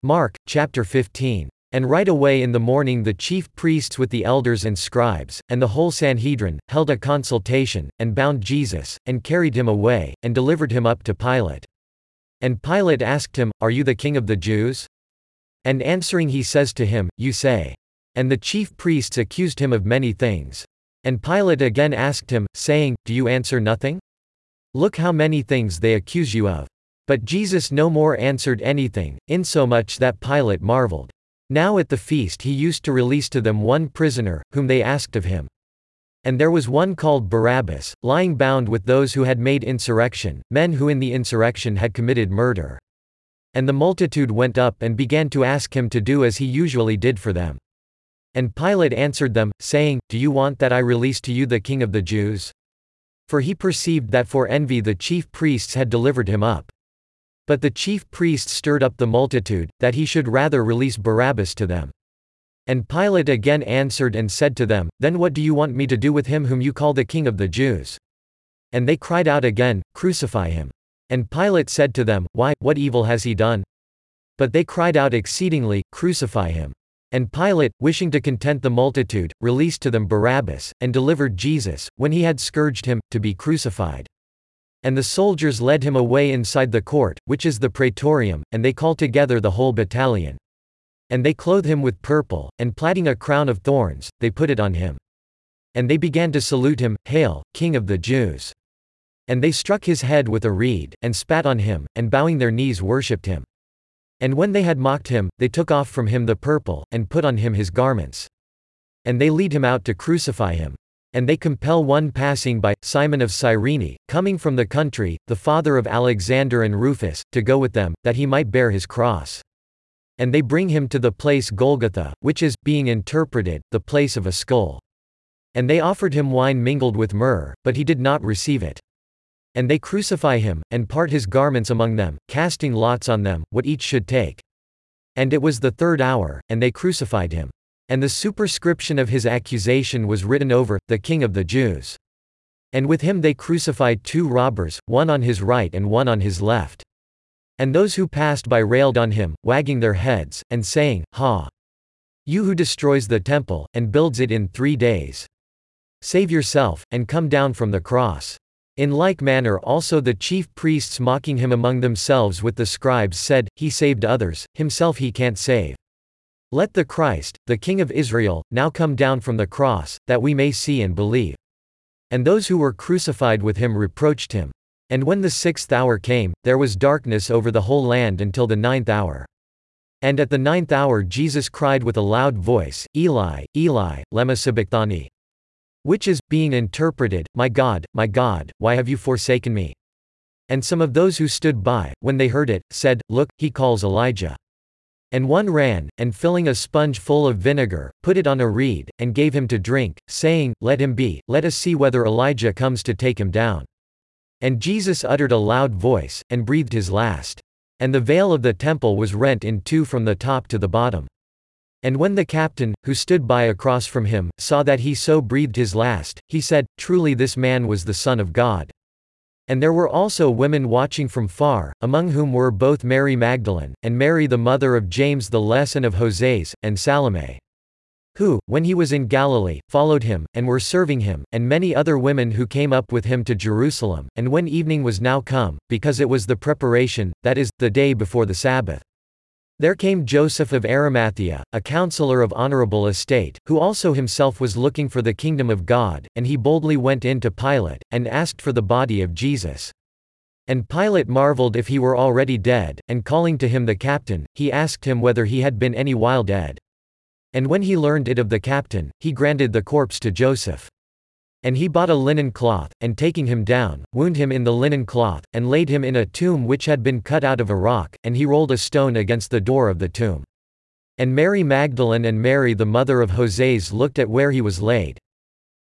Mark, chapter 15. And right away in the morning the chief priests with the elders and scribes, and the whole Sanhedrin, held a consultation, and bound Jesus, and carried him away, and delivered him up to Pilate. And Pilate asked him, Are you the king of the Jews? And answering he says to him, You say. And the chief priests accused him of many things. And Pilate again asked him, saying, Do you answer nothing? Look how many things they accuse you of. But Jesus no more answered anything, insomuch that Pilate marveled. Now at the feast he used to release to them one prisoner, whom they asked of him. And there was one called Barabbas, lying bound with those who had made insurrection, men who in the insurrection had committed murder. And the multitude went up and began to ask him to do as he usually did for them. And Pilate answered them, saying, Do you want that I release to you the king of the Jews? For he perceived that for envy the chief priests had delivered him up. But the chief priests stirred up the multitude, that he should rather release Barabbas to them. And Pilate again answered and said to them, Then what do you want me to do with him whom you call the king of the Jews? And they cried out again, Crucify him. And Pilate said to them, Why, what evil has he done? But they cried out exceedingly, Crucify him. And Pilate, wishing to content the multitude, released to them Barabbas, and delivered Jesus, when he had scourged him, to be crucified. And the soldiers led him away inside the court, which is the praetorium, and they called together the whole battalion. And they clothed him with purple, and plaiting a crown of thorns, they put it on him. And they began to salute him, Hail, King of the Jews! And they struck his head with a reed, and spat on him, and bowing their knees worshipped him. And when they had mocked him, they took off from him the purple, and put on him his garments. And they lead him out to crucify him. And they compel one passing by, Simon of Cyrene, coming from the country, the father of Alexander and Rufus, to go with them, that he might bear his cross. And they bring him to the place Golgotha, which is, being interpreted, the place of a skull. And they offered him wine mingled with myrrh, but he did not receive it. And they crucify him, and part his garments among them, casting lots on them, what each should take. And it was the 3rd hour, and they crucified him. And the superscription of his accusation was written over, The King of the Jews. And with him they crucified 2 robbers, one on his right and one on his left. And those who passed by railed on him, wagging their heads, and saying, Ha! You who destroys the temple, and builds it in 3 days. Save yourself, and come down from the cross. In like manner also the chief priests mocking him among themselves with the scribes said, He saved others, himself he can't save. Let the Christ, the King of Israel, now come down from the cross, that we may see and believe. And those who were crucified with him reproached him. And when the 6th hour came, there was darkness over the whole land until the 9th hour. And at the 9th hour Jesus cried with a loud voice, Eli, Eli, lema sabachthani. Which is, being interpreted, my God, why have you forsaken me? And some of those who stood by, when they heard it, said, Look, he calls Elijah. And one ran, and filling a sponge full of vinegar, put it on a reed, and gave him to drink, saying, Let him be, let us see whether Elijah comes to take him down. And Jesus uttered a loud voice, and breathed his last. And the veil of the temple was rent in 2 from the top to the bottom. And when the captain, who stood by across from him, saw that he so breathed his last, he said, Truly this man was the Son of God. And there were also women watching from far, among whom were both Mary Magdalene, and Mary the mother of James the Less and of Joses, and Salome. Who, when he was in Galilee, followed him, and were serving him, and many other women who came up with him to Jerusalem. And when evening was now come, because it was the preparation, that is, the day before the Sabbath, there came Joseph of Arimathea, a counselor of honorable estate, who also himself was looking for the kingdom of God, and he boldly went in to Pilate, and asked for the body of Jesus. And Pilate marveled if he were already dead, and calling to him the captain, he asked him whether he had been any while dead. And when he learned it of the captain, he granted the corpse to Joseph. And he bought a linen cloth, and taking him down, wound him in the linen cloth, and laid him in a tomb which had been cut out of a rock, and he rolled a stone against the door of the tomb. And Mary Magdalene and Mary the mother of Joses looked at where he was laid.